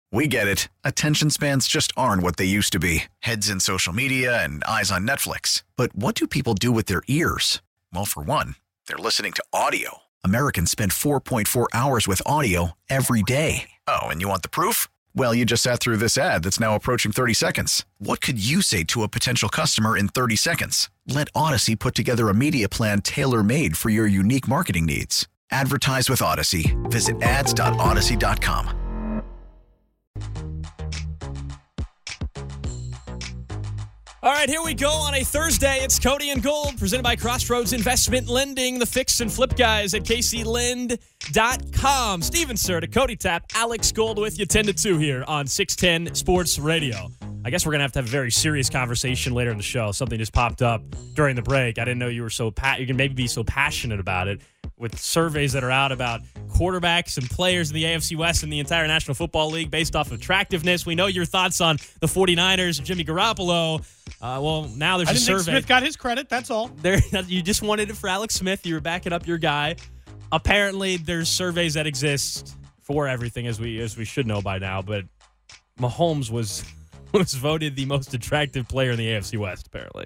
We get it. Attention spans just aren't what they used to be. Heads in social media and eyes on Netflix. But what do people do with their ears? Well, for one, they're listening to audio. Americans spend 4.4 hours with audio every day. Oh, and you want the proof? Well, you just sat through this ad that's now approaching 30 seconds. What could you say to a potential customer in 30 seconds? Let Odyssey put together a media plan tailor-made for your unique marketing needs. Advertise with Odyssey. Visit ads.odyssey.com. All right, here we go on a Thursday. It's Cody and Gold, presented by Crossroads Investment Lending, the fix and flip guys at kclend.com. Steven Serta, Cody Tapp, Alex Gold with you 10 to 2 here on 610 Sports Radio. I guess we're going to have a very serious conversation later in the show. Something just popped up during the break. I didn't know you were you can maybe be so passionate about it with surveys that are out about quarterbacks and players in the AFC West and the entire National Football League based off of attractiveness. We know your thoughts on the 49ers and Jimmy Garoppolo. Well, now there's a survey. I didn't think Smith got his credit, that's all. You just wanted it for Alex Smith. You were backing up your guy. Apparently, there's surveys that exist for everything, as we should know by now, but Mahomes was voted the most attractive player in the AFC West, apparently.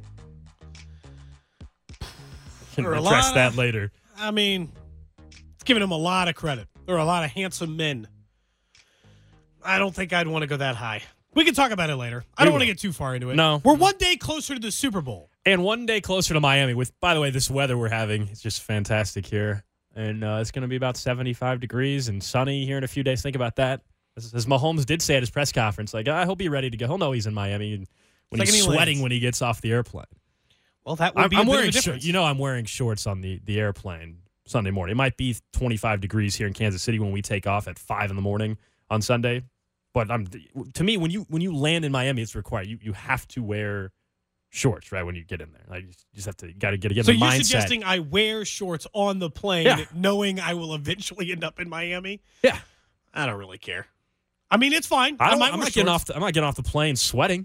Can address that later. I mean, it's giving him a lot of credit. There are a lot of handsome men. I don't think I'd want to go that high. We can talk about it later. I don't want to get too far into it. No. We're one day closer to the Super Bowl. And one day closer to Miami. With, by the way, this weather we're having is just fantastic here. And it's going to be about 75 degrees and sunny here in a few days. Think about that. As Mahomes did say at his press conference, like, I hope he's ready to go. He'll know he's in Miami when he's sweating when he gets off the airplane. Well, that would be a bit of a difference. I'm wearing shorts on the airplane Sunday morning. It might be 25 degrees here in Kansas City when we take off at 5 in the morning on Sunday. But to me, when you land in Miami, it's required. You have to wear shorts, right, when you get in there. Like, you just have to get in the mindset. So you're suggesting I wear shorts on the plane, knowing I will eventually end up in Miami? Yeah. I don't really care. I mean, it's fine. I'm not getting off the plane sweating.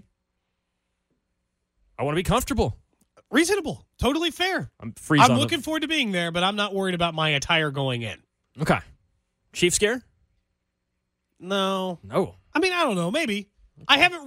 I want to be comfortable. Reasonable. Totally fair. I'm looking forward to being there, but I'm not worried about my attire going in. Okay. Chiefs scare? No. I mean, I don't know. Maybe. I have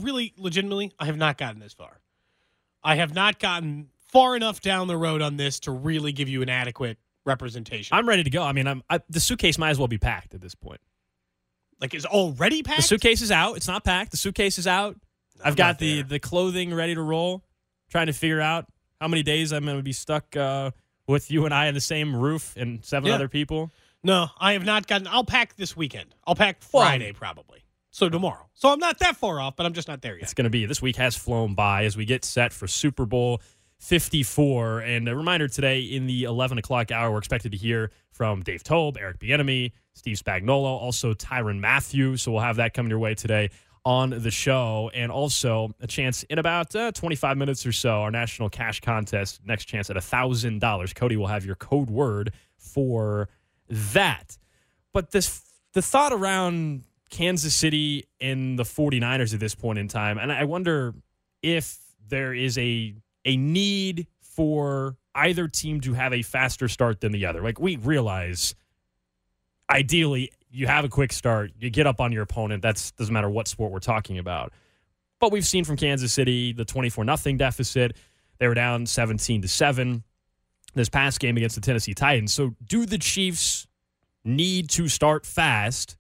not gotten this far. I have not gotten far enough down the road on this to really give you an adequate representation. I'm ready to go. I mean, the suitcase might as well be packed at this point. Like, is already packed? The suitcase is out. It's not packed. The suitcase is out. I've got the clothing ready to roll. Trying to figure out how many days I'm going to be stuck with you and I in the same roof and 7 other people. No, I have not gotten. I'll pack this weekend. I'll pack Friday probably. So tomorrow. So I'm not that far off, but I'm just not there yet. It's going to be. This week has flown by as we get set for Super Bowl 54. And a reminder today in the 11 o'clock hour, we're expected to hear from Dave Tobe, Eric Bieniemy, Steve Spagnuolo, also Tyrann Mathieu. So we'll have that coming your way today on the show, and also a chance in about 25 minutes or so, our national cash contest, next chance at $1,000. Cody will have your code word for that. But the thought around Kansas City and the 49ers at this point in time, and I wonder if there is a need for either team to have a faster start than the other. Like, we realize, ideally, you have a quick start, you get up on your opponent. That doesn't matter what sport we're talking about. But we've seen from Kansas City the 24-0 deficit. They were down 17-7 this past game against the Tennessee Titans. So do the Chiefs need to start fast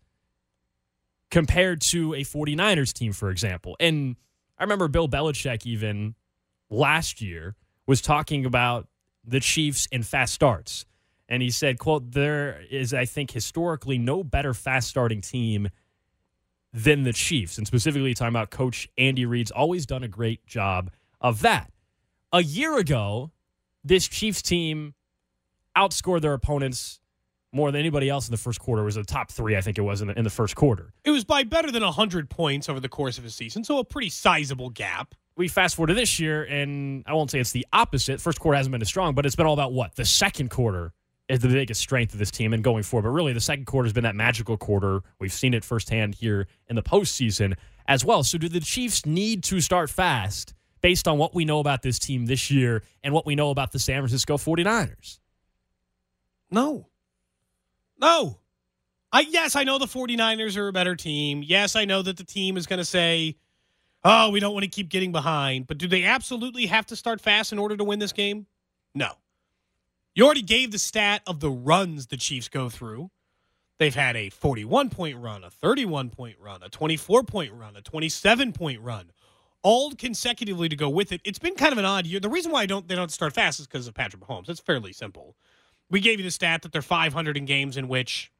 compared to a 49ers team, for example? And I remember Bill Belichick even last year was talking about the Chiefs and fast starts. And he said, quote, there is, I think, historically no better fast-starting team than the Chiefs. And specifically talking about Coach Andy Reid's always done a great job of that. A year ago, this Chiefs team outscored their opponents more than anybody else in the first quarter. It was the top 3, I think it was, in the first quarter. It was by better than 100 points over the course of a season, so a pretty sizable gap. We fast forward to this year, and I won't say it's the opposite. First quarter hasn't been as strong, but it's been all about what? The second quarter is the biggest strength of this team and going forward. But really, the second quarter has been that magical quarter. We've seen it firsthand here in the postseason as well. So do the Chiefs need to start fast based on what we know about this team this year and what we know about the San Francisco 49ers? No. Yes, I know the 49ers are a better team. Yes, I know that the team is going to say, oh, we don't want to keep getting behind. But do they absolutely have to start fast in order to win this game? No. You already gave the stat of the runs the Chiefs go through. They've had a 41-point run, a 31-point run, a 24-point run, a 27-point run, all consecutively to go with it. It's been kind of an odd year. The reason why they don't start fast is because of Patrick Mahomes. It's fairly simple. We gave you the stat that they're 500 in games in which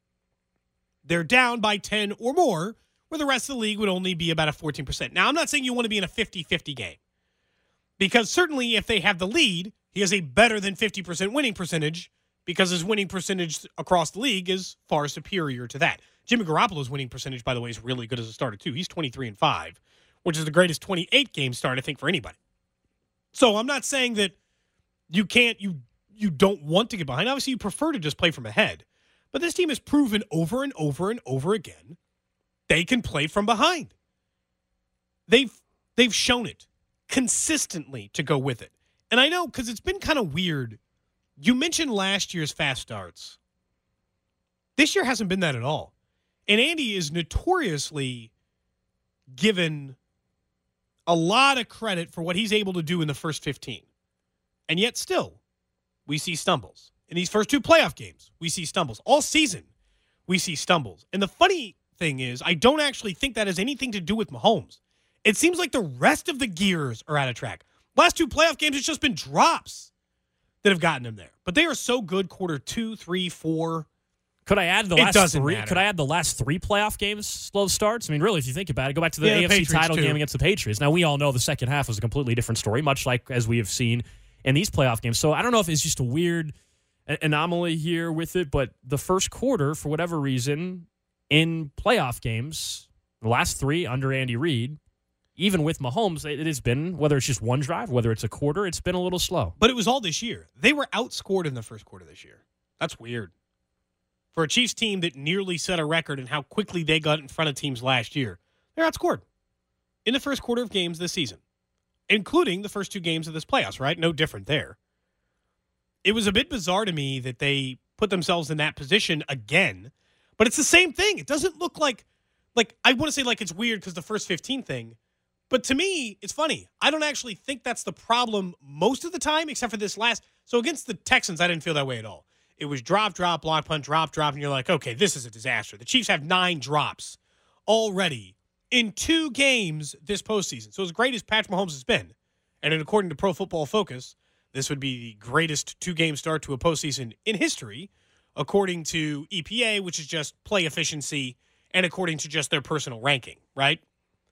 they're down by 10 or more, where the rest of the league would only be about a 14%. Now, I'm not saying you want to be in a 50-50 game, because certainly if they have the lead, he has a better than 50% winning percentage, because his winning percentage across the league is far superior to that. Jimmy Garoppolo's winning percentage, by the way, is really good as a starter, too. He's 23-5, which is the greatest 28-game start, I think, for anybody. So I'm not saying that you don't want to get behind. Obviously, you prefer to just play from ahead. But this team has proven over and over and over again they can play from behind. They've shown it consistently to go with it. And I know, because it's been kind of weird. You mentioned last year's fast starts. This year hasn't been that at all. And Andy is notoriously given a lot of credit for what he's able to do in the first 15. And yet still, we see stumbles. In these first two playoff games, we see stumbles. All season, we see stumbles. And the funny thing is, I don't actually think that has anything to do with Mahomes. It seems like the rest of the gears are out of track. Last two playoff games, it's just been drops that have gotten him there. But they are so good quarter 2, 3, 4. Could I add the last three? Could I add the last three playoff games slow starts? I mean, really, if you think about it, go back to the AFC Patriots title game against the Patriots. Now, we all know the second half was a completely different story, much like as we have seen in these playoff games. So I don't know if it's just a weird anomaly here with it, but the first quarter, for whatever reason, in playoff games, the last three under Andy Reid, even with Mahomes, it has been, whether it's just one drive, whether it's a quarter, it's been a little slow. But it was all this year. They were outscored in the first quarter this year. That's weird. For a Chiefs team that nearly set a record in how quickly they got in front of teams last year, they're outscored in the first quarter of games this season, including the first two games of this playoffs, right? No different there. It was a bit bizarre to me that they put themselves in that position again, but it's the same thing. It doesn't look like I want to say like it's weird because the first 15 thing, but to me, it's funny. I don't actually think that's the problem most of the time, except for this last. So against the Texans, I didn't feel that way at all. It was drop, block, punt, drop, and you're like, okay, this is a disaster. The Chiefs have 9 drops already in 2 games this postseason. So as great as Patrick Mahomes has been, and according to Pro Football Focus, this would be the greatest 2-game start to a postseason in history, according to EPA, which is just play efficiency, and according to just their personal ranking, right?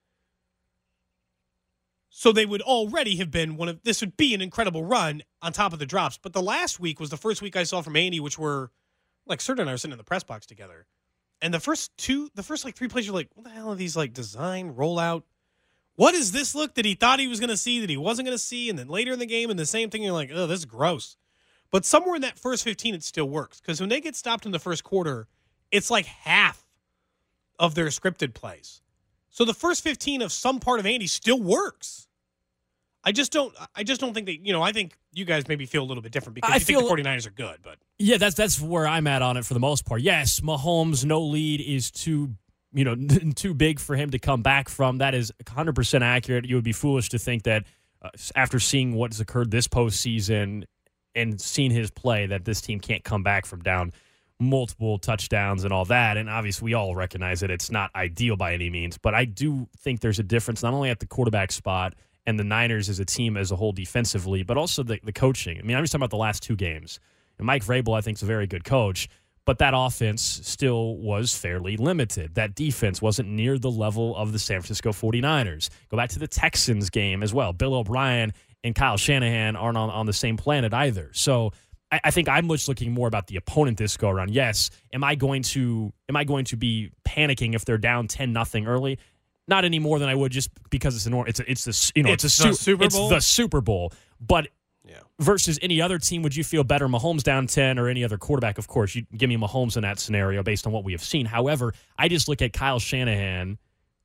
So they would already have been this would be an incredible run on top of the drops. But the last week was the first week I saw from Andy, which were like Serta and I were sitting in the press box together. And the first 3 plays, you're like, what the hell are these like design rollout? What is this look that he thought he was going to see that he wasn't going to see? And then later in the game, and the same thing, you're like, oh, this is gross. But somewhere in that first 15, it still works. Because when they get stopped in the first quarter, it's like half of their scripted plays. So the first 15 of some part of Andy still works. I just don't think that, I think you guys maybe feel a little bit different because think the 49ers are good, but yeah, that's where I'm at on it for the most part. Yes, Mahomes, no lead is too big for him to come back from. That is 100% accurate. You would be foolish to think that after seeing what has occurred this postseason and seeing his play that this team can't come back from down multiple touchdowns and all that. And obviously we all recognize that it's not ideal by any means, but I do think there's a difference not only at the quarterback spot and the Niners as a team as a whole defensively, but also the coaching. I mean, I'm just talking about the last 2 games. And Mike Vrabel, I think, is a very good coach, but that offense still was fairly limited. That defense wasn't near the level of the San Francisco 49ers. Go back to the Texans game as well. Bill O'Brien and Kyle Shanahan aren't on the same planet either. So I think I'm just looking more about the opponent this go around. Yes, am I going to be panicking if they're down 10-0 early? Not any more than I would just because it's the Super Bowl. It's the Super Bowl. But versus any other team, would you feel better Mahomes down 10 or any other quarterback? Of course, you give me Mahomes in that scenario based on what we have seen. However, I just look at Kyle Shanahan.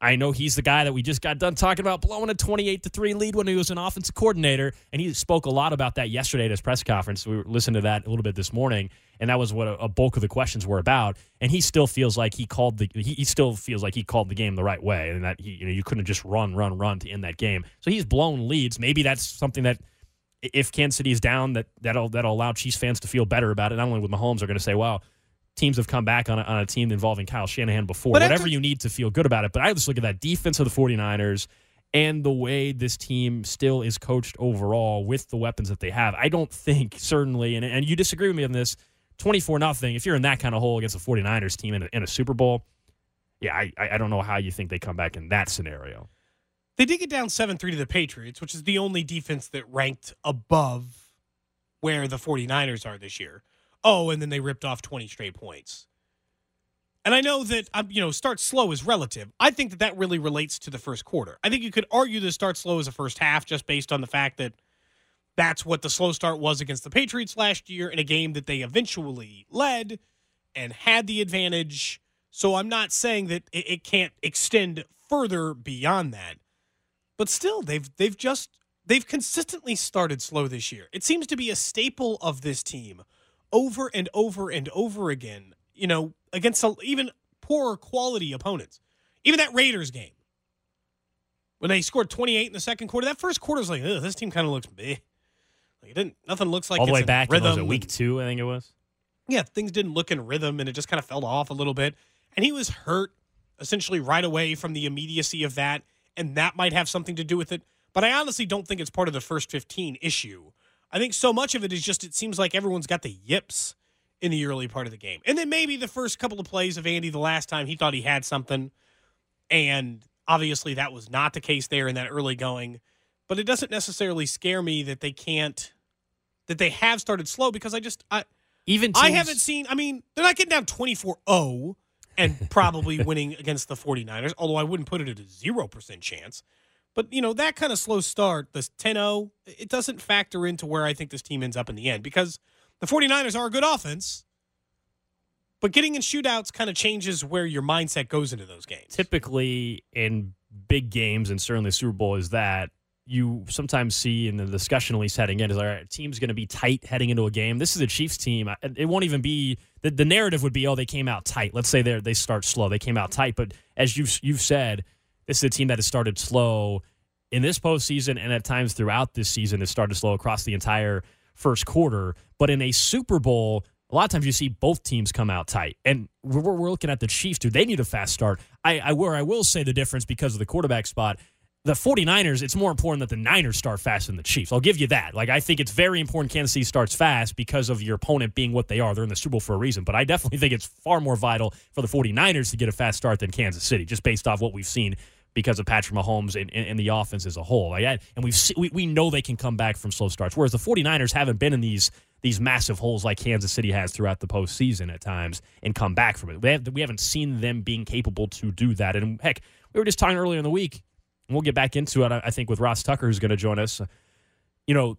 I know he's the guy that we just got done talking about blowing a 28-3 lead when he was an offensive coordinator, and he spoke a lot about that yesterday at his press conference. We listened to that a little bit this morning, and that was what a bulk of the questions were about. And he still feels like he called the game the right way, and that you couldn't just run to end that game. So he's blown leads. Maybe that's something that if Kansas City is down, that'll allow Chiefs fans to feel better about it. Not only with Mahomes, are going to say, wow, teams have come back on a team involving Kyle Shanahan before. Whatever you need to feel good about it. But I just look at that defense of the 49ers and the way this team still is coached overall with the weapons that they have. I don't think, certainly, and you disagree with me on this, 24-0, if you're in that kind of hole against the 49ers team in a Super Bowl, yeah, I don't know how you think they come back in that scenario. They did get down 7-3 to the Patriots, which is the only defense that ranked above where the 49ers are this year. Oh, and then they ripped off 20 straight points. And I know that, start slow is relative. I think that really relates to the first quarter. I think you could argue the start slow is a first half just based on the fact that that's what the slow start was against the Patriots last year in a game that they eventually led and had the advantage. So I'm not saying that it can't extend further beyond that. But still, they've consistently started slow this year. It seems to be a staple of this team over and over and over again, against even poorer quality opponents. Even that Raiders game, when they scored 28 in the second quarter, that first quarter was like, this team kind of looks meh. Nothing looks like all the it's way in back rhythm. in week 2, I think it was. Yeah, things didn't look in rhythm, and it just kind of fell off a little bit. And he was hurt essentially right away from the immediacy of that, and that might have something to do with it. But I honestly don't think it's part of the first 15 issue. I think so much of it is just it seems like everyone's got the yips in the early part of the game. And then maybe the first couple of plays of Andy the last time, he thought he had something. And obviously that was not the case there in that early going. But it doesn't necessarily scare me that they have started slow because I haven't seen, they're not getting down 24-0 and probably winning against the 49ers, although I wouldn't put it at a 0% chance. But, that kind of slow start, this 10-0, it doesn't factor into where I think this team ends up in the end because the 49ers are a good offense, but getting in shootouts kind of changes where your mindset goes into those games. Typically in big games, and certainly the Super Bowl is that, you sometimes see in the discussion at least heading in is, all right, team's going to be tight heading into a game. This is a Chiefs team. It won't even be the narrative would be, they came out tight. Let's say they start slow. They came out tight. But as you've said, this is a team that has started slow in this postseason and at times throughout this season has started slow across the entire first quarter. But in a Super Bowl, a lot of times you see both teams come out tight. And we're looking at the Chiefs. Do they need a fast start? I will say the difference because of the quarterback spot. The 49ers, it's more important that the Niners start fast than the Chiefs. I'll give you that. I think it's very important Kansas City starts fast because of your opponent being what they are. They're in the Super Bowl for a reason. But I definitely think it's far more vital for the 49ers to get a fast start than Kansas City, just based off what we've seen because of Patrick Mahomes and the offense as a whole. And we know they can come back from slow starts, whereas the 49ers haven't been in these massive holes like Kansas City has throughout the postseason at times and come back from it. We haven't seen them being capable to do that. And, heck, we were just talking earlier in the week, and we'll get back into it, I think, with Ross Tucker, who's going to join us. Jimmy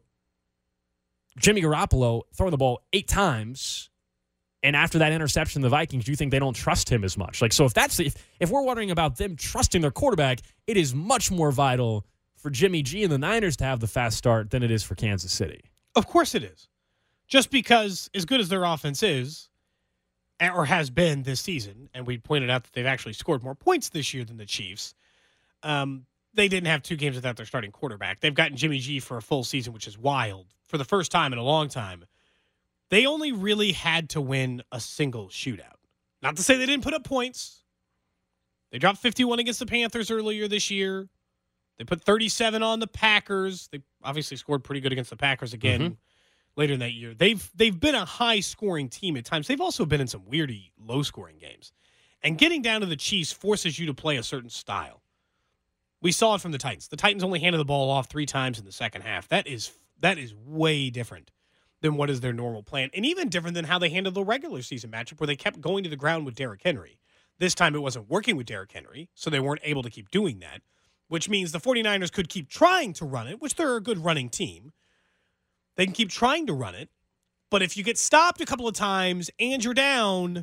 Garoppolo throwing the ball 8 times, and after that interception, the Vikings, do you think they don't trust him as much? So if we're wondering about them trusting their quarterback, it is much more vital for Jimmy G and the Niners to have the fast start than it is for Kansas City. Of course it is. Just because as good as their offense is, or has been this season, and we pointed out that they've actually scored more points this year than the Chiefs, they didn't have 2 games without their starting quarterback. They've gotten Jimmy G for a full season, which is wild. For the first time in a long time, they only really had to win a single shootout. Not to say they didn't put up points. They dropped 51 against the Panthers earlier this year. They put 37 on the Packers. They obviously scored pretty good against the Packers again later in that year. They've been a high-scoring team at times. They've also been in some weirdy low-scoring games. And getting down to the Chiefs forces you to play a certain style. We saw it from the Titans. The Titans only handed the ball off 3 times in the second half. That is way different than what is their normal plan, and even different than how they handled the regular season matchup where they kept going to the ground with Derrick Henry. This time it wasn't working with Derrick Henry, so they weren't able to keep doing that, which means the 49ers could keep trying to run it, which they're a good running team. They can keep trying to run it, but if you get stopped a couple of times and you're down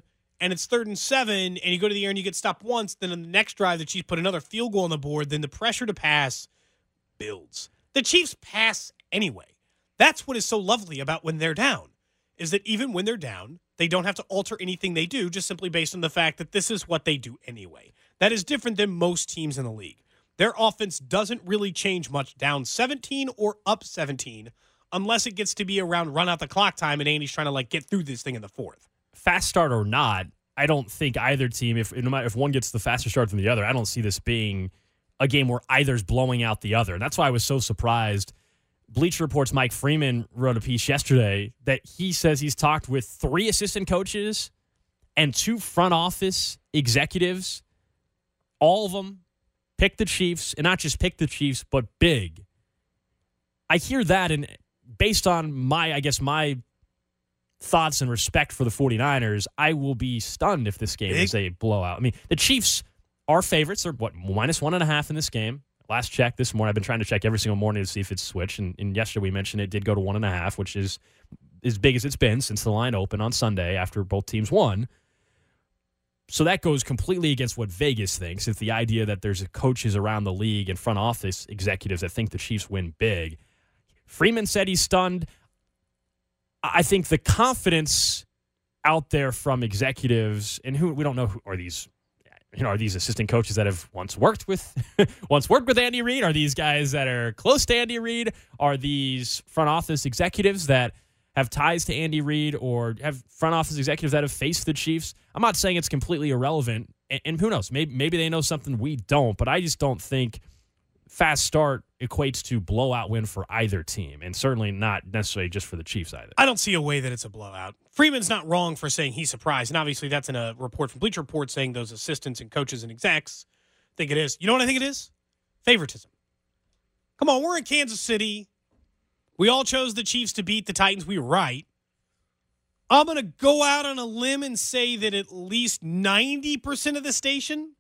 and it's 3rd and 7, and you go to the air and you get stopped once, then in the next drive the Chiefs put another field goal on the board, then the pressure to pass builds. The Chiefs pass anyway. That's what is so lovely about when they're down, is that even when they're down, they don't have to alter anything they do just simply based on the fact that this is what they do anyway. That is different than most teams in the league. Their offense doesn't really change much down 17 or up 17 unless it gets to be around run out the clock time and Andy's trying to get through this thing in the 4th. Fast start or not, I don't think either team, if one gets the faster start than the other, I don't see this being a game where either's blowing out the other. And that's why I was so surprised. Bleacher Report's Mike Freeman wrote a piece yesterday that he says he's talked with 3 assistant coaches and 2 front office executives. All of them pick the Chiefs, and not just pick the Chiefs, but big. I hear that, and based on my thoughts and respect for the 49ers, I will be stunned if this game is a blowout. I mean, the Chiefs are favorites. They're, -1.5 in this game. Last check this morning. I've been trying to check every single morning to see if it's switched, and yesterday we mentioned it did go to 1.5, which is as big as it's been since the line opened on Sunday after both teams won. So that goes completely against what Vegas thinks. It's the idea that there's coaches around the league and front office executives that think the Chiefs win big. Freeman said he's stunned. I think the confidence out there from executives, and who we don't know who are these. Are these assistant coaches that have once worked with Andy Reid? Are these guys that are close to Andy Reid? Are these front office executives that have ties to Andy Reid, or have front office executives that have faced the Chiefs? I'm not saying it's completely irrelevant, and who knows? Maybe they know something we don't, but I just don't think fast start equates to blowout win for either team, and certainly not necessarily just for the Chiefs either. I don't see a way that it's a blowout. Freeman's not wrong for saying he's surprised, and obviously that's in a report from Bleacher Report saying those assistants and coaches and execs think it is. You know what I think it is? Favoritism. Come on, we're in Kansas City. We all chose the Chiefs to beat the Titans. We were right. I'm going to go out on a limb and say that at least 90% of the station,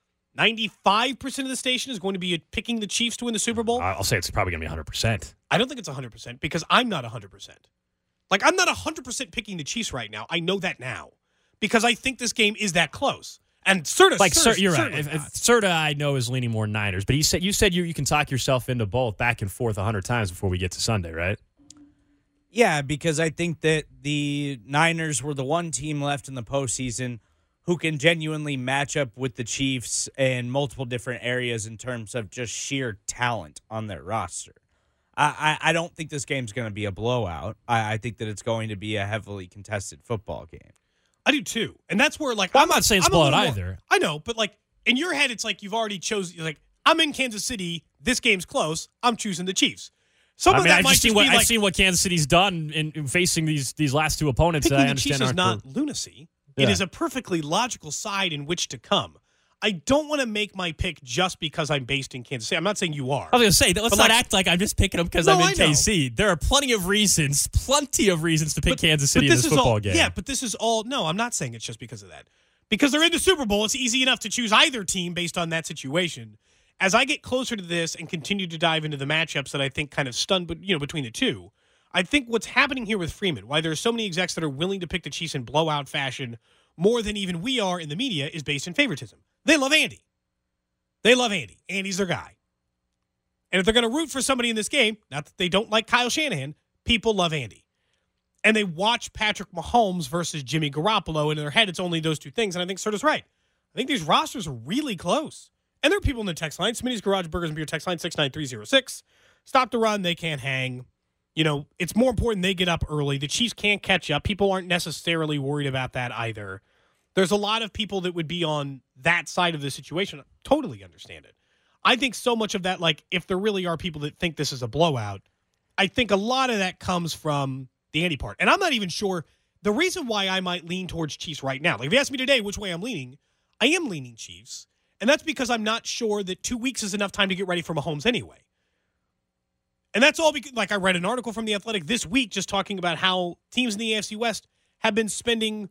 95% of the station is going to be picking the Chiefs to win the Super Bowl. I'll say it's probably going to be 100%. I don't think it's 100% because I'm not 100%. I'm not 100% picking the Chiefs right now. I know that now because I think this game is that close. And Serta, you're right. Serta, I know, is leaning more Niners, but you said you can talk yourself into both back and forth 100 times before we get to Sunday, right? Yeah, because I think that the Niners were the one team left in the postseason who can genuinely match up with the Chiefs in multiple different areas in terms of just sheer talent on their roster. I don't think this game's going to be a blowout. I think that it's going to be a heavily contested football game. I do too. And that's where I'm not saying it's blowout either. I know, but in your head it's you've already chosen I'm in Kansas City, this game's close, I'm choosing the Chiefs. I've seen what Kansas City's done in facing these last 2 opponents. Picking the Chiefs is not lunacy. Yeah. It is a perfectly logical side in which to come. I don't want to make my pick just because I'm based in Kansas City. I'm not saying you are. I was going to say, let's not act like I'm just picking them because I'm in KC. There are plenty of reasons to pick Kansas City in this football game. Yeah, but this is all – no, I'm not saying it's just because of that. Because they're in the Super Bowl, it's easy enough to choose either team based on that situation. As I get closer to this and continue to dive into the matchups that I think kind of stunned between the two, I think what's happening here with Freeman, why there are so many execs that are willing to pick the Chiefs in blowout fashion more than even we are in the media, is based in favoritism. They love Andy. Andy's their guy. And if they're going to root for somebody in this game, not that they don't like Kyle Shanahan, people love Andy. And they watch Patrick Mahomes versus Jimmy Garoppolo, and in their head, it's only those two things. And I think Serta's right. I think these rosters are really close. And there are people in the text line. Smitty's Garage Burgers and Beer text line 69306. Stop the run. They can't hang. It's more important they get up early. The Chiefs can't catch up. People aren't necessarily worried about that either. There's a lot of people that would be on that side of the situation. I totally understand it. I think so much of that, if there really are people that think this is a blowout, I think a lot of that comes from the Andy part. And I'm not even sure the reason why I might lean towards Chiefs right now. If you ask me today which way I'm leaning, I am leaning Chiefs. And that's because I'm not sure that 2 weeks is enough time to get ready for Mahomes anyway. And that's all because, I read an article from The Athletic this week just talking about how teams in the AFC West have been spending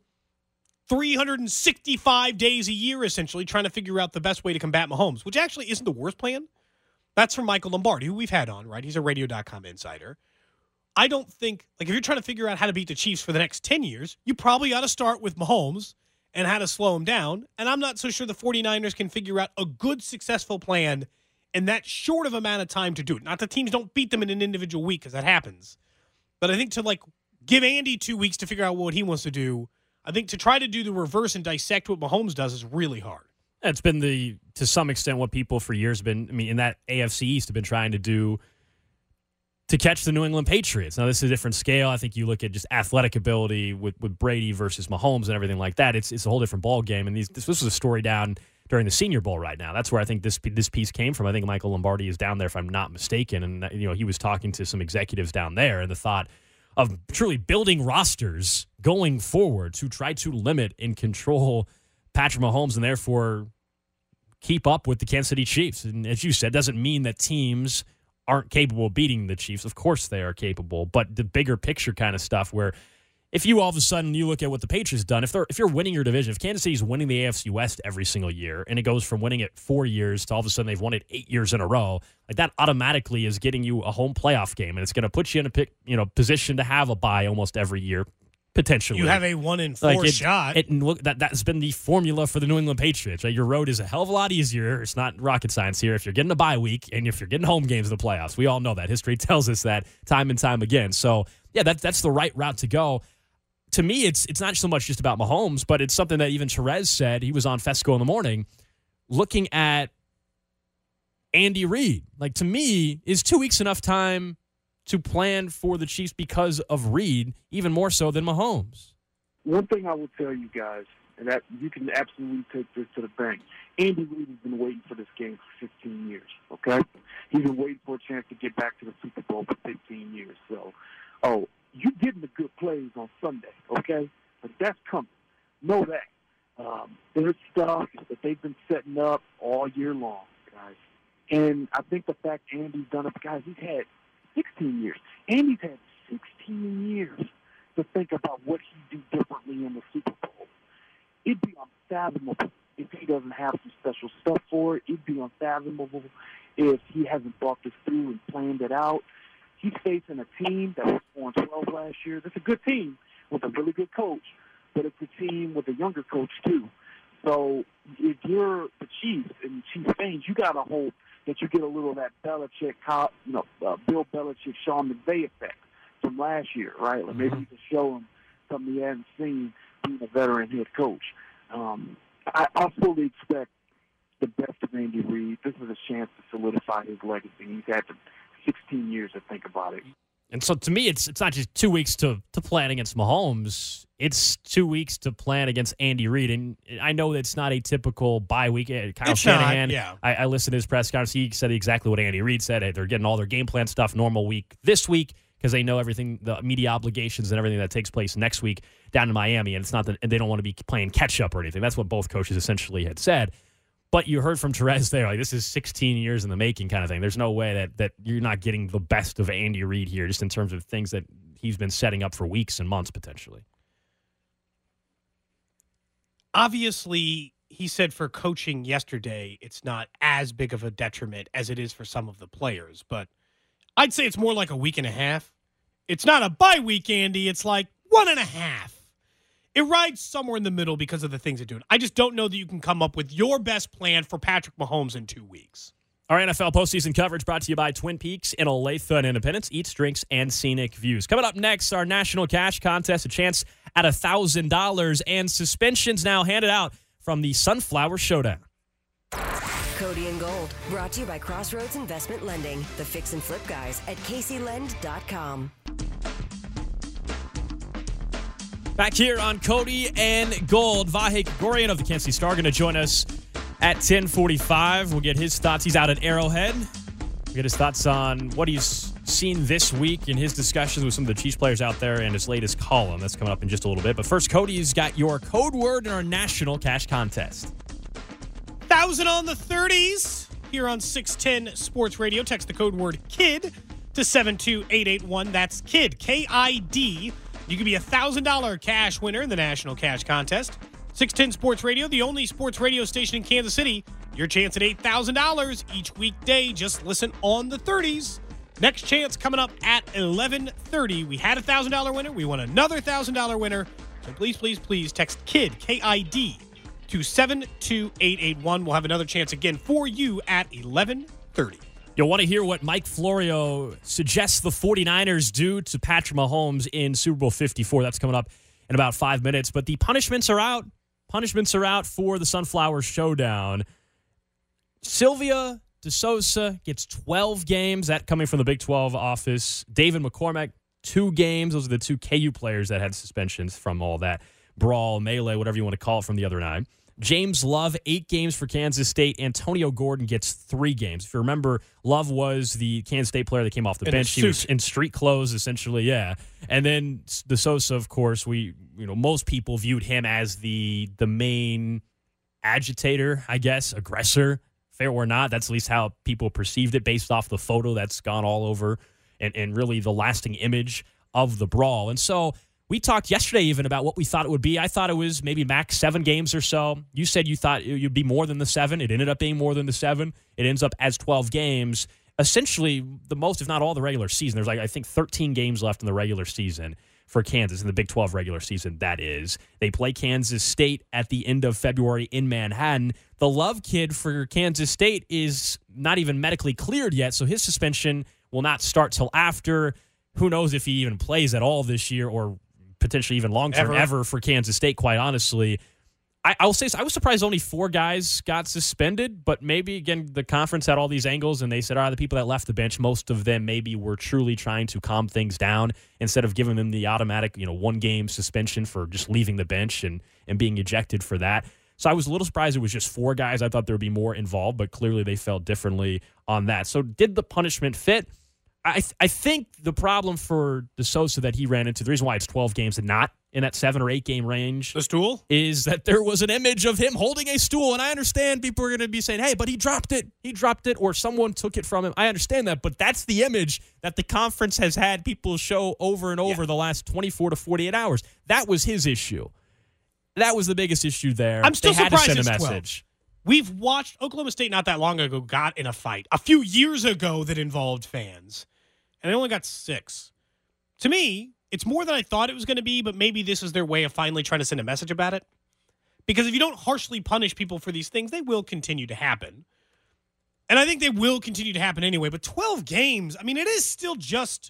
365 days a year, essentially, trying to figure out the best way to combat Mahomes, which actually isn't the worst plan. That's from Michael Lombardi, who we've had on, right? He's a Radio.com insider. I don't think, if you're trying to figure out how to beat the Chiefs for the next 10 years, you probably ought to start with Mahomes and how to slow him down. And I'm not so sure the 49ers can figure out a good, successful plan in that short of amount of time to do it. Not that teams don't beat them in an individual week, because that happens. But I think to give Andy 2 weeks to figure out what he wants to do, I think to try to do the reverse and dissect what Mahomes does is really hard. It's been to some extent what people for years have been, in that AFC East have been trying to do to catch the New England Patriots. Now, this is a different scale. I think you look at just athletic ability with Brady versus Mahomes and everything like that. It's a whole different ball game. And this was a story down during the Senior Bowl right now. That's where I think this piece came from. I think Michael Lombardi is down there, if I'm not mistaken. And, he was talking to some executives down there, and the thought of truly building rosters going forward to try to limit and control Patrick Mahomes and therefore keep up with the Kansas City Chiefs. And as you said, doesn't mean that teams aren't capable of beating the Chiefs. Of course they are capable, but the bigger picture kind of stuff where if you all of a sudden you look at what the Patriots done, if you're winning your division, if Kansas City's winning the AFC West every single year and it goes from winning it 4 years to all of a sudden they've won it 8 years in a row, that automatically is getting you a home playoff game, and it's going to put you in a position to have a bye almost every year. Potentially. You have a 1 in 4 shot. That's been the formula for the New England Patriots. Right? Your road is a hell of a lot easier. It's not rocket science here. If you're getting a bye week and if you're getting home games in the playoffs, we all know that. History tells us that time and time again. So, yeah, that's the right route to go. To me, it's not so much just about Mahomes, but it's something that even Therese said. He was on Fesco in the morning looking at Andy Reid. To me, is 2 weeks enough time to plan for the Chiefs because of Reid, even more so than Mahomes? One thing I will tell you guys, and that you can absolutely take this to the bank, Andy Reid has been waiting for this game for 15 years, okay? He's been waiting for a chance to get back to the Super Bowl for 15 years. So, you're getting the good plays on Sunday, okay? But that's coming. Know that. There's stuff that they've been setting up all year long, guys. And I think the fact Andy's done it, guys, he's had 16 years. Andy's had 16 years to think about what he'd do differently in the Super Bowl. It'd be unfathomable if he doesn't have some special stuff for it. It'd be unfathomable if he hasn't thought this through and planned it out. He's facing a team that was 4-12 last year. That's a good team with a really good coach, but it's a team with a younger coach too. So if you're the Chiefs and Chiefs fans, you got to hope that you get a little of that Belichick, Bill Belichick, Sean McVay effect from last year, right? Like maybe you can show him something he hasn't seen being a veteran head coach. I fully expect the best of Andy Reid. This is a chance to solidify his legacy. He's had 16 years to think about it. And so to me, it's not just 2 weeks to plan against Mahomes. It's 2 weeks to plan against Andy Reid. And I know it's not a typical bye week. Kyle Shanahan, yeah. I listened to his press conference. He said exactly what Andy Reid said. Hey, they're getting all their game plan stuff normal week this week because they know everything, the media obligations and everything that takes place next week down in Miami. And it's not that they don't want to be playing catch up or anything. That's what both coaches essentially had said. But you heard from Therese there, this is 16 years in the making kind of thing. There's no way that you're not getting the best of Andy Reid here, just in terms of things that he's been setting up for weeks and months potentially. Obviously, he said for coaching yesterday, it's not as big of a detriment as it is for some of the players. But I'd say it's more like a week and a half. It's not a bye week, Andy. It's like 1.5. It rides somewhere in the middle because of the things they're doing. I just don't know that you can come up with your best plan for Patrick Mahomes in 2 weeks. Our NFL postseason coverage brought to you by Twin Peaks in Olathe and Independence, Eats, Drinks, and Scenic Views. Coming up next, our national cash contest, a chance at $1,000, and suspensions now handed out from the Sunflower Showdown. Cody and Gold, brought to you by Crossroads Investment Lending, the fix and flip guys at CaseyLend.com. Back here on Cody and Gold, Vahe Gregorian of the Kansas City Star going to join us at 10:45. We'll get his thoughts. He's out at Arrowhead. We'll get his thoughts on what he's seen this week in his discussions with some of the Chiefs players out there and his latest column. That's coming up in just a little bit. But first, Cody's got your code word in our national cash contest. 1,000 on the 30s here on 610 Sports Radio. Text the code word KID to 72881. That's KID, K-I-D. You could be a $1,000 cash winner in the National Cash Contest. 610 Sports Radio, the only sports radio station in Kansas City. Your chance at $8,000 each weekday. Just listen on the 30s. Next chance coming up at 11:30. We had a $1,000 winner. We want another $1,000 winner So please text KID, K-I-D, to 72881. We'll have another chance again for you at 11:30. You'll want to hear what Mike Florio suggests the 49ers do to Patrick Mahomes in Super Bowl 54. That's coming up in about 5 minutes. But the punishments are out. Punishments are out for the Sunflower Showdown. Sylvia DeSousa gets 12 games. That coming from the Big 12 office. David McCormack, 2 games. Those are the 2 KU players that had suspensions from all that brawl, melee, whatever you want to call it, from the other 9. James Love, 8 games for Kansas State. Antonio Gordon gets 3 games. If you remember, Love was the Kansas State player that came off the bench. He was in street clothes, essentially, yeah. And then DeSousa, of course, most people viewed him as the main agitator, I guess, aggressor. Fair or not, that's at least how people perceived it based off the photo that's gone all over and really the lasting image of the brawl. And so we talked yesterday even about what we thought it would be. I thought it was maybe max 7 games or so. You said you thought it would be more than the 7. It ended up being more than the 7. It ends up as 12 games. Essentially, the most, if not all, the regular season. There's I think 13 games left in the regular season for Kansas, in the Big 12 regular season, that is. They play Kansas State at the end of February in Manhattan. The Love kid for Kansas State is not even medically cleared yet, so his suspension will not start till after. Who knows if he even plays at all this year or potentially even long-term ever for Kansas State, quite honestly. I will say I was surprised only 4 guys got suspended, but maybe, again, the conference had all these angles, and they said, the people that left the bench, most of them maybe were truly trying to calm things down instead of giving them the automatic 1-game suspension for just leaving the bench and being ejected for that. So I was a little surprised it was just 4 guys. I thought there would be more involved, but clearly they felt differently on that. So did the punishment fit? I think the problem for DeSousa that he ran into, the reason why it's 12 games and not in that 7 or 8 game range, the stool, is that there was an image of him holding a stool. And I understand people are going to be saying, hey, but he dropped it. Or someone took it from him. I understand that. But that's the image that the conference has had people show over and over the last 24 to 48 hours. That was his issue. That was the biggest issue there. I'm still surprised to send a it's 12. message. We've watched Oklahoma State not that long ago got in a fight a few years ago that involved fans, and they only got 6. To me, it's more than I thought it was going to be, but maybe this is their way of finally trying to send a message about it. Because if you don't harshly punish people for these things, they will continue to happen. And I think they will continue to happen anyway. But 12 games, I mean, it is still just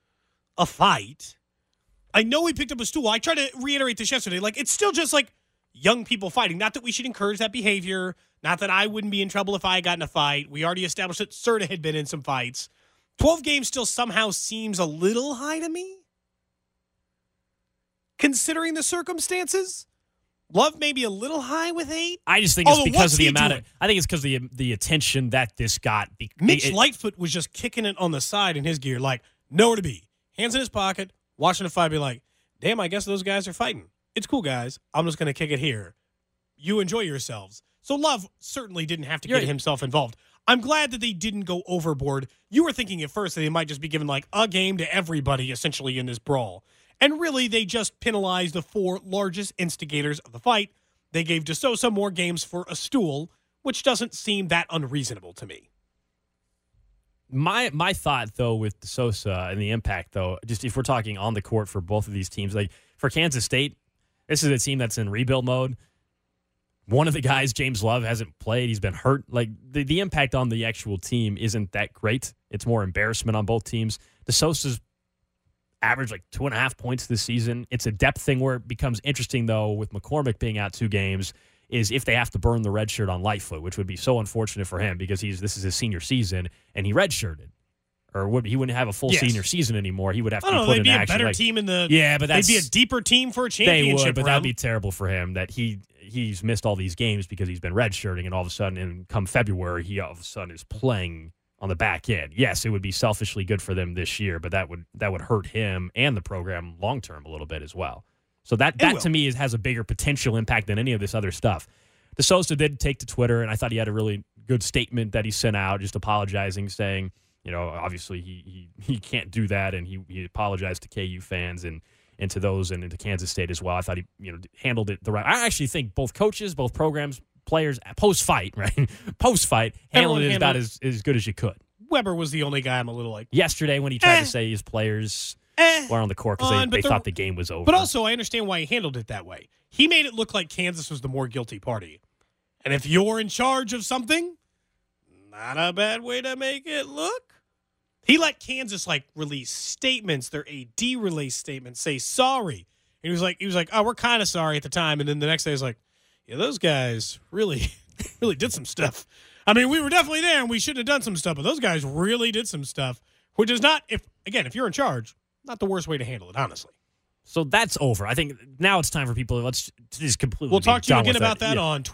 a fight. I know we picked up a stool. I tried to reiterate this yesterday. It's still just young people fighting. Not that we should encourage that behavior. Not that I wouldn't be in trouble if I got in a fight. We already established that Serta had been in some fights. 12 games still somehow seems a little high to me, considering the circumstances. Love maybe a little high with 8. I just think it's because of the amount of. I think it's because of the attention that this got. Mitch Lightfoot was just kicking it on the side in his gear, nowhere to be. Hands in his pocket, watching the fight, be like, "Damn, I guess those guys are fighting. It's cool, guys. I'm just gonna kick it here. You enjoy yourselves." So Love certainly didn't have to get himself involved. I'm glad that they didn't go overboard. You were thinking at first that they might just be giving a game to everybody essentially in this brawl. And really, they just penalized the 4 largest instigators of the fight. They gave DeSousa more games for a stool, which doesn't seem that unreasonable to me. My thought, though, with DeSousa and the impact, though, just if we're talking on the court for both of these teams, for Kansas State, this is a team that's in rebuild mode. One of the guys, James Love, hasn't played. He's been hurt. The impact on the actual team isn't that great. It's more embarrassment on both teams. DeSousa's averaged 2.5 points this season. It's a depth thing where it becomes interesting, though, with McCormick being out 2 games, is if they have to burn the red shirt on Lightfoot, which would be so unfortunate for him because this is his senior season, and he redshirted. Or he wouldn't have a full senior season anymore. He would have to be put in action. They'd be a better team in the... Yeah, but they'd be a deeper team for a championship. They would, but that'd be terrible for him that he's missed all these games because he's been redshirting, and all of a sudden, and come February, he all of a sudden is playing on the back end. Yes, it would be selfishly good for them this year, but that would hurt him and the program long term a little bit as well. So that to me has a bigger potential impact than any of this other stuff. DeSousa did take to Twitter, and I thought he had a really good statement that he sent out, just apologizing, saying, obviously he can't do that, and he apologized to KU fans and to those and to Kansas State as well. I thought he handled it the right. I actually think both coaches, both programs, players post-fight, right? Post-fight, handled it about as good as you could. Weber was the only guy I'm a little yesterday when he tried to say his players. were on the court because they thought the game was over. But also, I understand why he handled it that way. He made it look like Kansas was the more guilty party. And if you're in charge of something, not a bad way to make it look. He let Kansas release statements. Their AD release statements, say sorry. And he was like, oh, we're kind of sorry at the time. And then the next day he's like, yeah, those guys really did some stuff. I mean, we were definitely there and we shouldn't have done some stuff, but those guys really did some stuff, which is not, if you're in charge, not the worst way to handle it, honestly. So that's over. I think now it's time for people. Let's just completely. We'll talk to you again about that on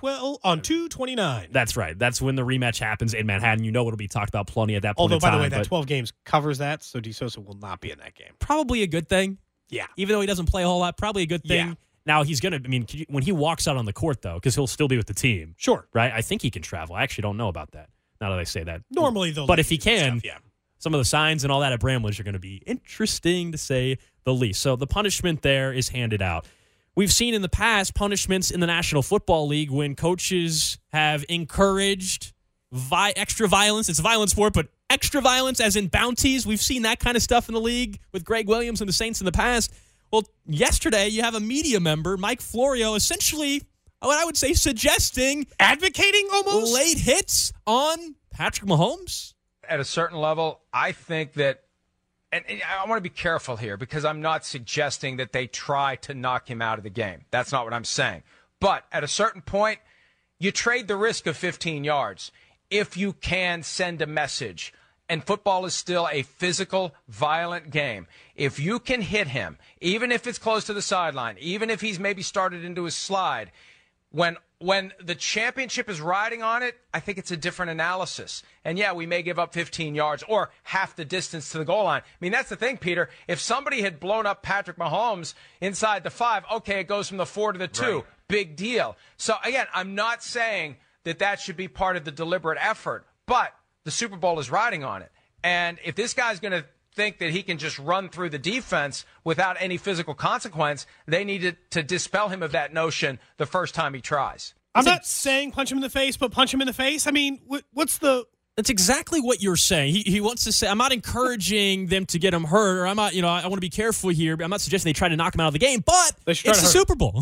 2/29. That's right. That's when the rematch happens in Manhattan. You know it'll be talked about plenty at that point. Although, by the way, that 12 games covers that, so DeSosa will not be in that game. Probably a good thing. Yeah. Even though he doesn't play a whole lot, probably a good thing. Yeah. Now he's gonna. I mean, when he walks out on the court, though, because he'll still be with the team. Sure. Right. I think he can travel. I actually don't know about that. Now that I say that. Normally, though. But if he can, some of the signs and all that at Bramlage are going to be interesting to say the least. So the punishment there is handed out. We've seen in the past punishments in the National Football League when coaches have encouraged extra violence. It's a violent sport, but extra violence as in bounties. We've seen that kind of stuff in the league with Greg Williams and the Saints in the past. Well, yesterday you have a media member, Mike Florio, essentially what I would say suggesting, advocating almost late hits on Patrick Mahomes. At a certain level, I think that, and I want to be careful here because I'm not suggesting that they try to knock him out of the game. That's not what I'm saying. But at a certain point, you trade the risk of 15 yards if you can send a message. And football is still a physical, violent game. If you can hit him, even if it's close to the sideline, even if he's maybe started into his slide, when the championship is riding on it, I think it's a different analysis. And yeah, we may give up 15 yards or half the distance to the goal line. I mean, that's the thing, Peter. If somebody had blown up Patrick Mahomes inside the 5, okay, it goes from the 4 to the 2. Right. Big deal. So again, I'm not saying that should be part of the deliberate effort, but the Super Bowl is riding on it. And if this guy's going to think that he can just run through the defense without any physical consequence, they need to dispel him of that notion the first time he tries. I'm not saying punch him in the face, but punch him in the face. I mean, what's the... That's exactly what you're saying. He wants to say, I'm not encouraging them to get him hurt, or I'm not, I want to be careful here, but I'm not suggesting they try to knock him out of the game, but it's the Super Bowl.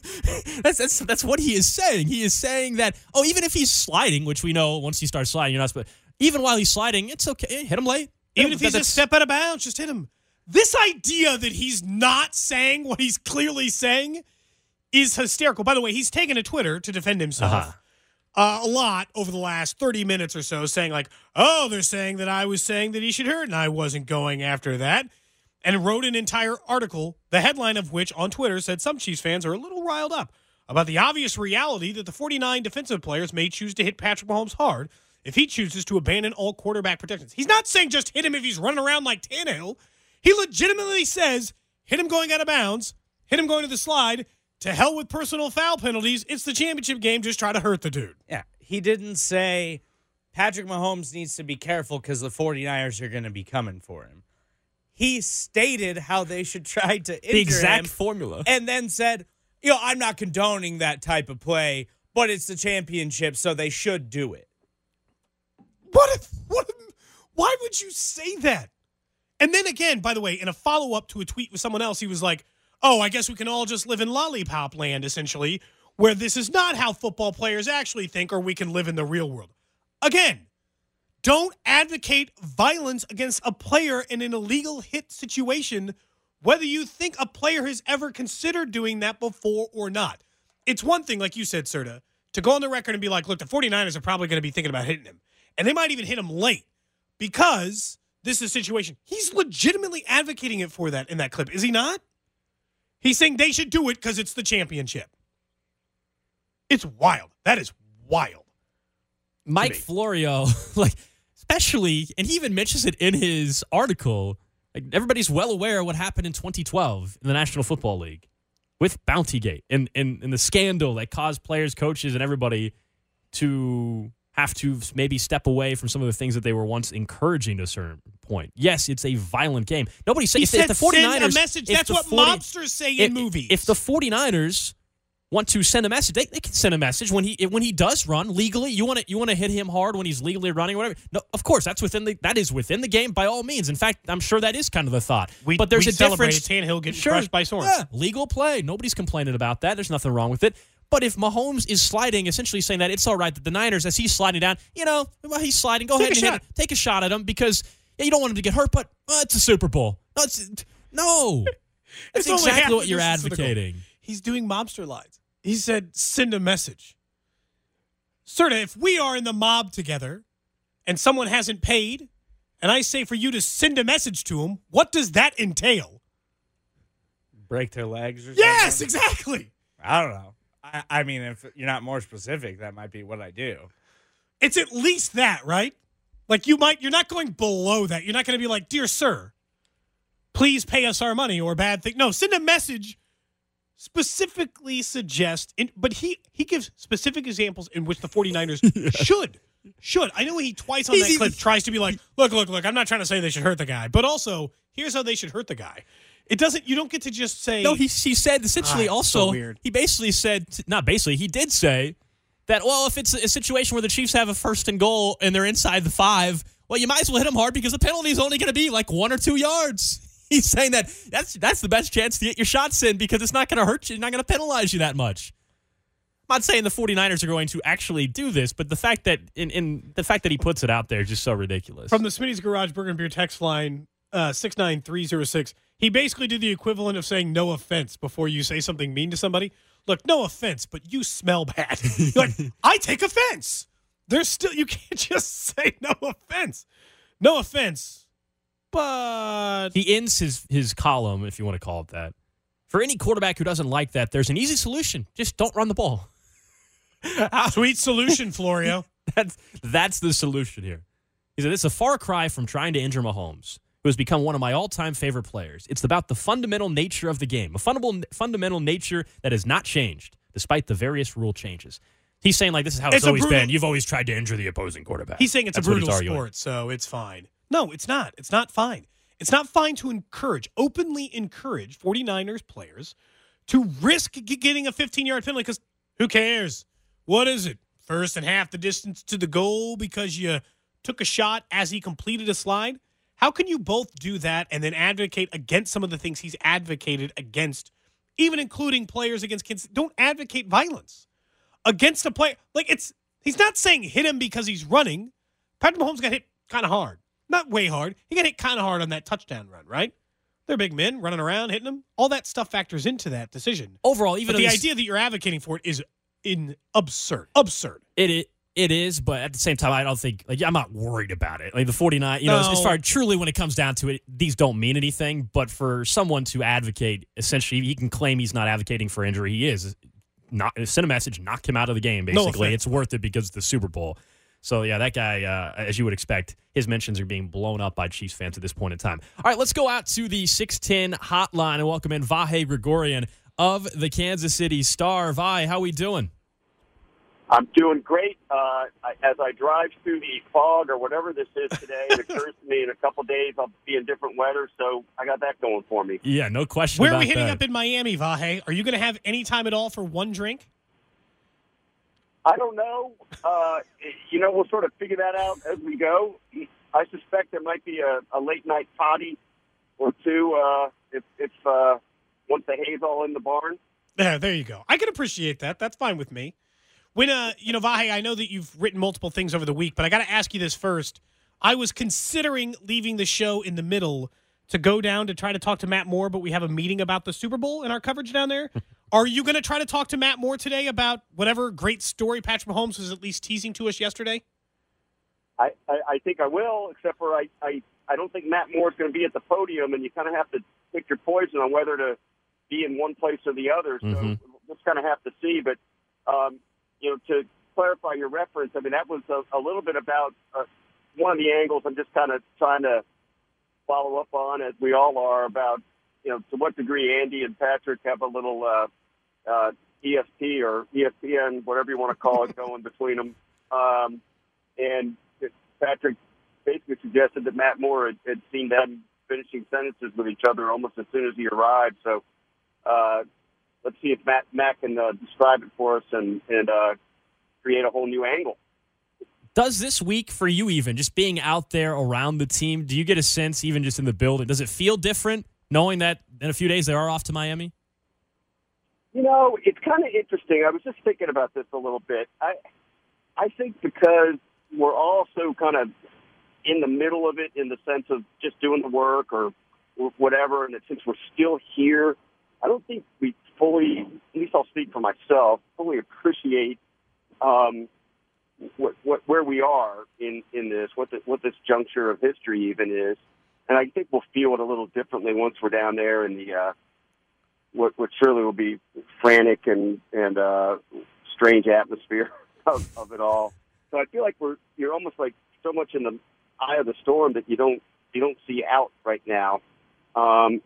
That's what he is saying. He is saying that, even if he's sliding, which we know once he starts sliding, you're not supposed, even while he's sliding, it's okay. Hit him late. Even if he's a step out of bounds, just hit him. This idea that he's not saying what he's clearly saying is hysterical. By the way, he's taken to Twitter to defend himself a lot over the last 30 minutes or so, saying they're saying that I was saying that he should hurt, and I wasn't going after that, and wrote an entire article, the headline of which on Twitter said some Chiefs fans are a little riled up about the obvious reality that the 49 defensive players may choose to hit Patrick Mahomes hard if he chooses to abandon all quarterback protections. He's not saying just hit him if he's running around like Tannehill. He legitimately says hit him going out of bounds, hit him going to the slide, to hell with personal foul penalties. It's the championship game. Just try to hurt the dude. Yeah, he didn't say Patrick Mahomes needs to be careful because the 49ers are going to be coming for him. He stated how they should try to injure the exact him formula. And then said, I'm not condoning that type of play, but it's the championship, so they should do it. Why would you say that? And then again, by the way, in a follow-up to a tweet with someone else, he was like, I guess we can all just live in lollipop land, essentially, where this is not how football players actually think, or we can live in the real world. Again, don't advocate violence against a player in an illegal hit situation, whether you think a player has ever considered doing that before or not. It's one thing, like you said, Serta, to go on the record and be like, look, the 49ers are probably going to be thinking about hitting him. And they might even hit him late because this is a situation. He's legitimately advocating it for that in that clip, is he not? He's saying they should do it because it's the championship. It's wild. That is wild. Mike Florio, especially, and he even mentions it in his article, everybody's well aware of what happened in 2012 in the National Football League with Bountygate and the scandal that caused players, coaches, and everybody to have to maybe step away from some of the things that they were once encouraging to a certain point. Yes, it's a violent game. Nobody said if the 49ers send a message. That's what mobsters say in movies. If the 49ers want to send a message, they can send a message when he does run legally. You want to hit him hard when he's legally running or whatever. No, of course, that is within the game by all means. In fact, I'm sure that is kind of the thought. But there's a difference. Tannehill getting crushed by Sorensen. Yeah, legal play. Nobody's complaining about that. There's nothing wrong with it. But if Mahomes is sliding, essentially saying that it's all right that the Niners, as he's sliding down, he's sliding. Go ahead and hit it. Take a shot at him because you don't want him to get hurt. But it's a Super Bowl. No. That's exactly what you're advocating. He's doing mobster lines. He said, send a message. Serta, if we are in the mob together and someone hasn't paid, and I say for you to send a message to him, what does that entail? Break their legs or something? Yes, exactly. I don't know. I mean, if you're not more specific, that might be what I do. It's at least that, right? Like you're not going below that. You're not going to be like, dear sir, please pay us our money or bad thing. No, send a message. Specifically suggest, but he gives specific examples in which the 49ers should. I know he twice on that clip tries to be like, look, I'm not trying to say they should hurt the guy, but also, here's how they should hurt the guy. You don't get to just say. No, he said essentially also, so weird. He basically said, not basically, he did say that, well, if it's a situation where the Chiefs have a 1st and goal and they're inside the 5, well, you might as well hit them hard because the penalty is only going to be like 1 or 2 yards. He's saying that's the best chance to get your shots in because it's not going to hurt you. It's not going to penalize you that much. I'm not saying the 49ers are going to actually do this, but the fact that the fact that he puts it out there is just so ridiculous. From the Smitty's Garage Burger and Beer text line 69306, he basically did the equivalent of saying no offense before you say something mean to somebody. Look, no offense, but you smell bad. You're like, I take offense. You can't just say no offense. No offense. But he ends his column, if you want to call it that. For any quarterback who doesn't like that, there's an easy solution. Just don't run the ball. Sweet solution, Florio. That's the solution here. He said, it's a far cry from trying to injure Mahomes, who has become one of my all-time favorite players. It's about the fundamental nature of the game, a fundamental nature that has not changed, despite the various rule changes. He's saying, like, this is how it's always been. You've always tried to injure the opposing quarterback. He's saying it's a brutal sport, so it's fine. No, it's not. It's not fine. It's not fine to openly encourage 49ers players to risk getting a 15-yard penalty because who cares? What is it? 1st and half the distance to the goal because you took a shot as he completed a slide? How can you both do that and then advocate against some of the things he's advocated against, even including players against kids? Don't advocate violence against a player. Like, he's not saying hit him because he's running. Patrick Mahomes got hit kind of hard. Not way hard. He got hit kind of hard on that touchdown run, right? They're big men running around, hitting them. All that stuff factors into that decision. Overall, even the idea that you're advocating for it is absurd. Absurd. It is, but at the same time, I don't think I'm not worried about it. Like the 49, as far truly when it comes down to it, these don't mean anything. But for someone to advocate, essentially, he can claim he's not advocating for injury. He is. Not send a message, knock him out of the game. Basically, it's worth it because it's the Super Bowl. So, yeah, that guy, as you would expect, his mentions are being blown up by Chiefs fans at this point in time. All right, let's go out to the 610 hotline and welcome in Vahe Gregorian of the Kansas City Star. Vahe, how we doing? I'm doing great. As I drive through the fog or whatever this is today, it occurs to me in a couple days I'll be in different weather, so I got that going for me. Yeah, no question Where about are we hitting that. up in Miami, Vahe? Are you going to have any time at all for one drink? I don't know. We'll sort of figure that out as we go. I suspect there might be a late-night potty or two if once the hay's all in the barn. Yeah, there you go. I can appreciate that. That's fine with me. When, Vahe, I know that you've written multiple things over the week, but I got to ask you this first. I was considering leaving the show in the middle to go down to try to talk to Matt Moore, but we have a meeting about the Super Bowl in our coverage down there. Are you going to try to talk to Matt Moore today about whatever great story Patrick Mahomes was at least teasing to us yesterday? I think I will, except for I don't think Matt Moore's going to be at the podium, and you kind of have to pick your poison on whether to be in one place or the other. So we'll just kind of have to see. But, to clarify your reference, I mean, that was a little bit about one of the angles I'm just kind of trying to follow up on, as we all are, about, to what degree Andy and Patrick have a little ESP or ESPN, whatever you want to call it, going between them. And Patrick basically suggested that Matt Moore had seen them finishing sentences with each other almost as soon as he arrived. So let's see if Matt can describe it for us and create a whole new angle. Does this week for you, even just being out there around the team, do you get a sense, even just in the building, does it feel different knowing that in a few days they are off to Miami? It's kind of interesting. I was just thinking about this a little bit. I think because we're all so kind of in the middle of it in the sense of just doing the work or whatever, and that since we're still here, I don't think we fully, at least I'll speak for myself, fully appreciate where we are in this, what this juncture of history even is. And I think we'll feel it a little differently once we're down there in the what surely will be frantic and strange atmosphere of it all. So I feel like you're almost like so much in the eye of the storm that you don't see out right now. And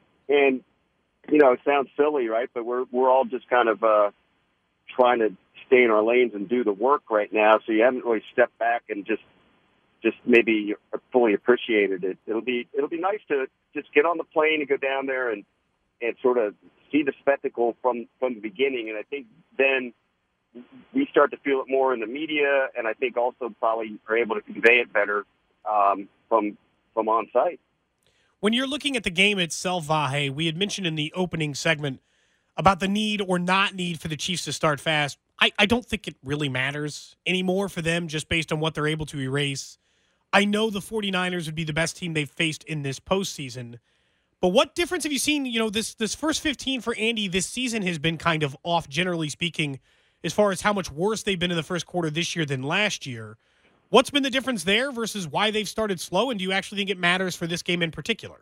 it sounds silly, right? But we're all just kind of trying to stay in our lanes and do the work right now. So you haven't really stepped back and just maybe fully appreciated it. It'll be nice to just get on the plane and go down there and sort of see the spectacle from the beginning. And I think then we start to feel it more in the media, and I think also probably are able to convey it better from on site. When you're looking at the game itself, Vahe, we had mentioned in the opening segment about the need or not need for the Chiefs to start fast. I don't think it really matters anymore for them just based on what they're able to erase. I know the 49ers would be the best team they've faced in this postseason. But what difference have you seen? This first 15 for Andy this season has been kind of off, generally speaking, as far as how much worse they've been in the first quarter this year than last year. What's been the difference there versus why they've started slow, and do you actually think it matters for this game in particular?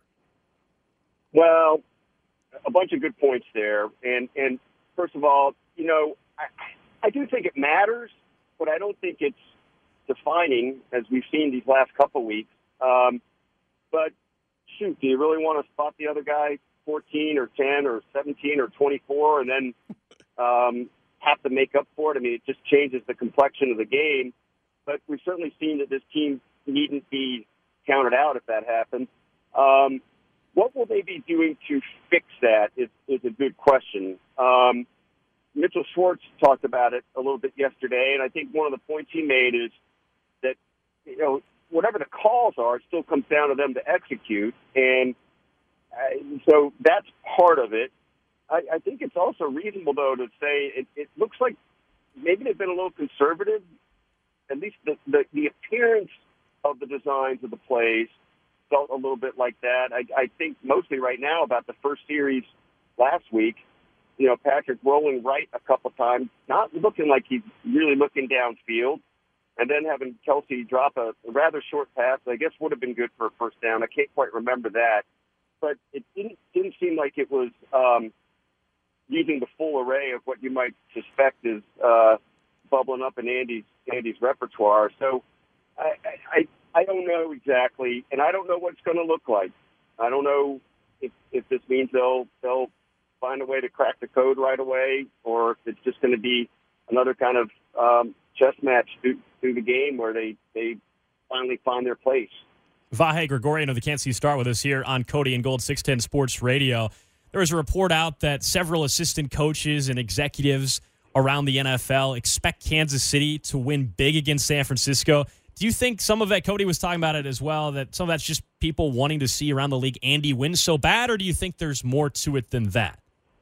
Well, a bunch of good points there. And first of all, I do think it matters, but I don't think it's defining as we've seen these last couple weeks. But shoot, do you really want to spot the other guy 14 or 10 or 17 or 24 and then have to make up for it? I mean, it just changes the complexion of the game. But we've certainly seen that this team needn't be counted out if that happens. What will they be doing to fix that is a good question. Mitchell Schwartz talked about it a little bit yesterday, and I think one of the points he made is that, whatever the calls are, it still comes down to them to execute. And so that's part of it. I think it's also reasonable, though, to say it looks like maybe they've been a little conservative. At least the appearance of the designs of the plays felt a little bit like that. I think mostly right now about the first series last week, Patrick rolling right a couple times, not looking like he's really looking downfield, and then having Kelsey drop a rather short pass that I guess would have been good for a first down. I can't quite remember that. But it didn't seem like it was using the full array of what you might suspect is bubbling up in Andy's repertoire. So I don't know exactly, and I don't know what it's going to look like. I don't know if this means they'll find a way to crack the code right away, or if it's just going to be another kind of chess match through the game where they finally find their place. Vahe Gregorian of the Kansas City Star with us here on Cody and Gold 610 Sports Radio. There was a report out that several assistant coaches and executives around the NFL expect Kansas City to win big against San Francisco. Do you think some of that, Cody was talking about it as well, that some of that's just people wanting to see around the league Andy win so bad, or do you think there's more to it than that?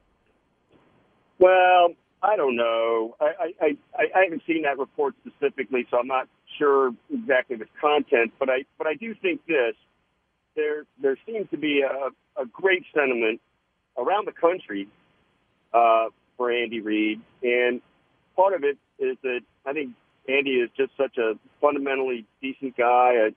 Well, I don't know. I haven't seen that report specifically, so I'm not sure exactly the content. But I do think this: there seems to be a great sentiment around the country for Andy Reid, and part of it is that I think Andy is just such a fundamentally decent guy,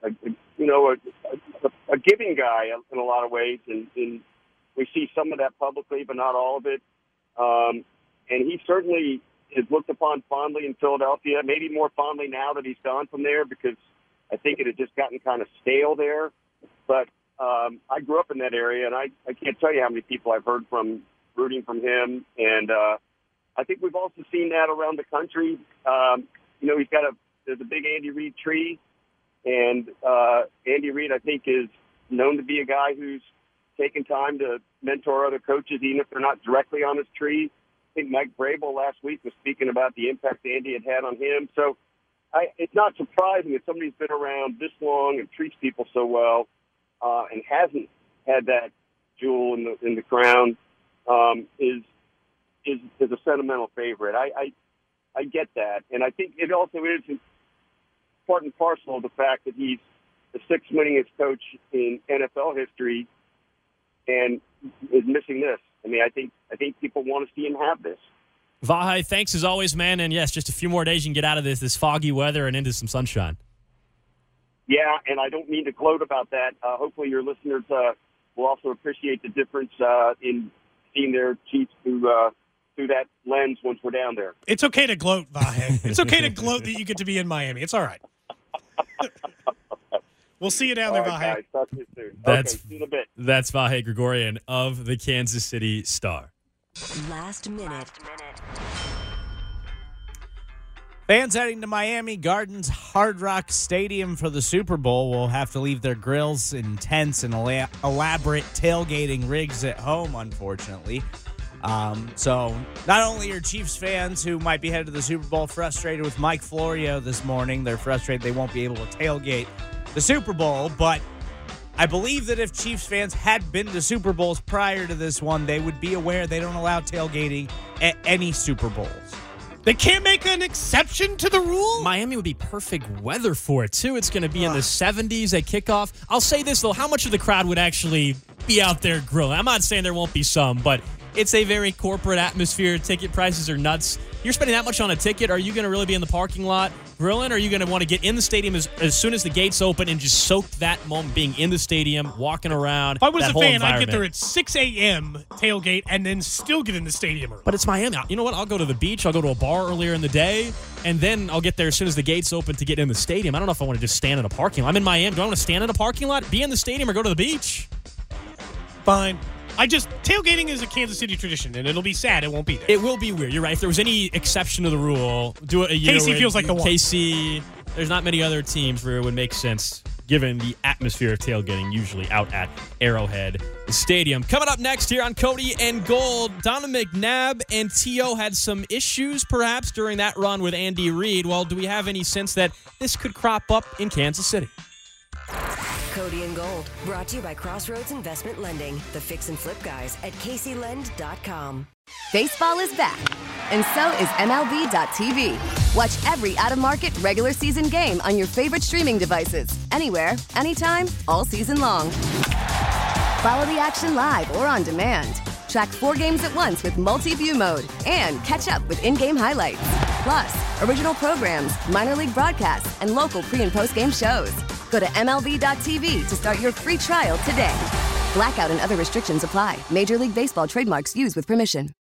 a giving guy in a lot of ways, and we see some of that publicly, but not all of it. And he certainly is looked upon fondly in Philadelphia, maybe more fondly now that he's gone from there, because I think it had just gotten kind of stale there. But I grew up in that area, and I can't tell you how many people I've heard from rooting from him. And I think we've also seen that around the country. There's a big Andy Reid tree, and Andy Reid, I think, is known to be a guy who's taken time to mentor other coaches, even if they're not directly on his tree. think Mike Vrabel last week was speaking about the impact Andy had on him. So it's not surprising that somebody's been around this long and treats people so well and hasn't had that jewel in the crown is a sentimental favorite. I get that, and I think it also is part and parcel of the fact that he's the sixth winningest coach in NFL history and is missing this. I mean, I think people want to see him have this. Vahe, thanks as always, man. And yes, just a few more days you can get out of this foggy weather and into some sunshine. Yeah, and I don't mean to gloat about that. Hopefully your listeners will also appreciate the difference in seeing their Chiefs through that lens once we're down there. It's okay to gloat, Vahe. It's okay to gloat that you get to be in Miami. It's all right. We'll see you down there, Vahe. Guys, talk to you soon. See you in a bit. That's Vahe Gregorian of the Kansas City Star. Last minute. Fans heading to Miami Gardens Hard Rock Stadium for the Super Bowl will have to leave their grills and tents and elaborate tailgating rigs at home, unfortunately. So not only are Chiefs fans who might be headed to the Super Bowl frustrated with Mike Florio this morning, they're frustrated they won't be able to tailgate the Super Bowl, but I believe that if Chiefs fans had been to Super Bowls prior to this one, they would be aware they don't allow tailgating at any Super Bowls. They can't make an exception to the rule? Miami would be perfect weather for it, too. It's going to be in the 70s at kickoff. I'll say this, though. How much of the crowd would actually be out there grilling? I'm not saying there won't be some, but it's a very corporate atmosphere. Ticket prices are nuts. You're spending that much on a ticket. Are you going to really be in the parking lot grilling? Or are you going to want to get in the stadium as soon as the gates open and just soak that moment being in the stadium, walking around? If I was a fan, I'd get there at 6 a.m. tailgate and then still get in the stadium early. But it's Miami. You know what? I'll go to the beach. I'll go to a bar earlier in the day, and then I'll get there as soon as the gates open to get in the stadium. I don't know if I want to just stand in a parking lot. I'm in Miami. Do I want to stand in a parking lot, be in the stadium, or go to the beach? Fine. Tailgating is a Kansas City tradition, and it'll be sad it won't be there. It will be weird. You're right. If there was any exception to the rule, do it a year. KC feels like the one. KC, there's not many other teams where it would make sense given the atmosphere of tailgating usually out at Arrowhead Stadium. Coming up next here on Cody and Gold, Donovan McNabb and T.O. had some issues perhaps during that run with Andy Reid. Well, do we have any sense that this could crop up in Kansas City? Cody and Gold, brought to you by Crossroads Investment Lending, the fix and flip guys at CaseyLend.com. Baseball is back, and so is MLB.tv. Watch every out-of-market regular season game on your favorite streaming devices, anywhere, anytime, all season long. Follow the action live or on demand. Track 4 games at once with multi-view mode and catch up with in-game highlights. Plus, original programs, minor league broadcasts, and local pre- and post-game shows. Go to MLB.tv to start your free trial today. Blackout and other restrictions apply. Major League Baseball trademarks used with permission.